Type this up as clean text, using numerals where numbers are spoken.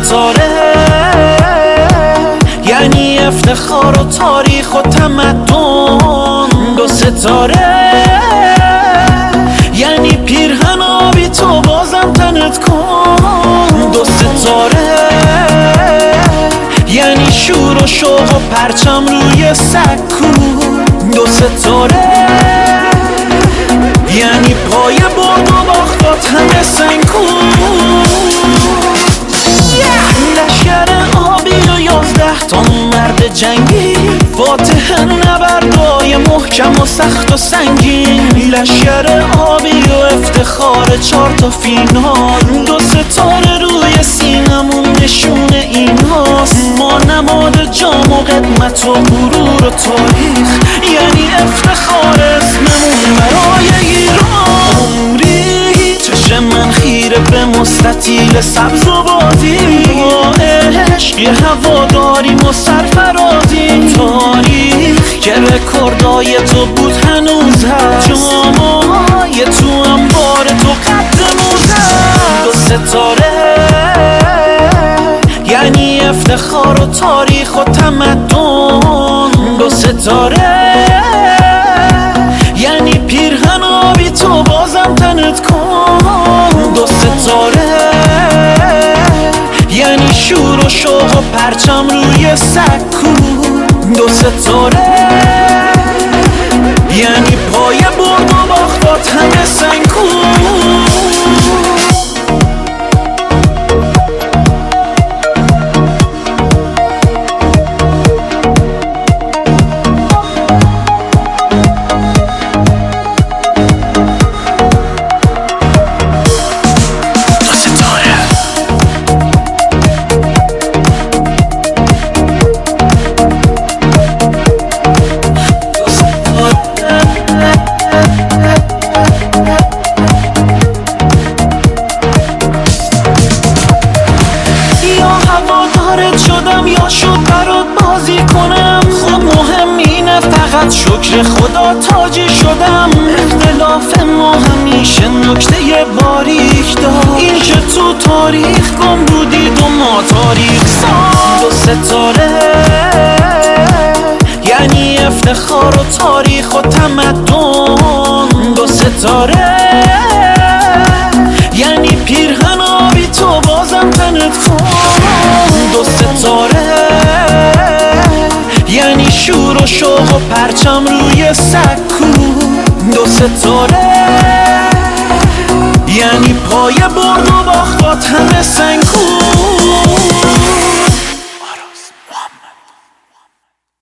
ستاره یعنی افتخار و تاریخ و تمدن. دو ستاره یعنی پیرهن آبی تو بازم تنت کن. دو ستاره یعنی شور و شوق و پرچم روی سکو. دو ستاره یعنی پای برد و باختات همه سنگو. لشکر آبی و 11 تا مرد جنگی، فاتح نبردای محکم و سخت و سنگین. لشکر آبی و افتخار 4 تا فینال. دو ستاره روی سینمون نشون ایناست. ما نماد جام و قدمت و غرور و تاریخ، یعنی افتخار اسممون برای ایران. عمری چشم من خیره به مستطیل سبز و بادی، با عشق یه هواداریم و سرفرازی. تاریخ که رکوردای تو بود هنوز هست، جامای تو انبار تو قد موز هست. دو ستاره یعنی افتخار و تاریخ و تمدن. دو ستاره یعنی پیرهن آبی تو بازم تنت کن. دو ستاره یعنی شور و شوق و پرچم روی سکو. دو ستاره یعنی پای برد و باختات همه سنگو. شدم یا شد برات بازی کنم، خب مهم اینه فقط شکر خدا تاجی شدم. اختلاف ما همیشه نکته باریک داشت، این که تو تاریخ گم بودید و ما تاریخ ساز. دو ستاره یعنی افتخار و تاریخ و تمدن. دو ستاره یعنی پیرهن آبی تو بازم تنت کن. دو ستاره یعنی شور و شوق و پرچم روی سکو. دو ستاره یعنی پای برد و باختات همه سنگو.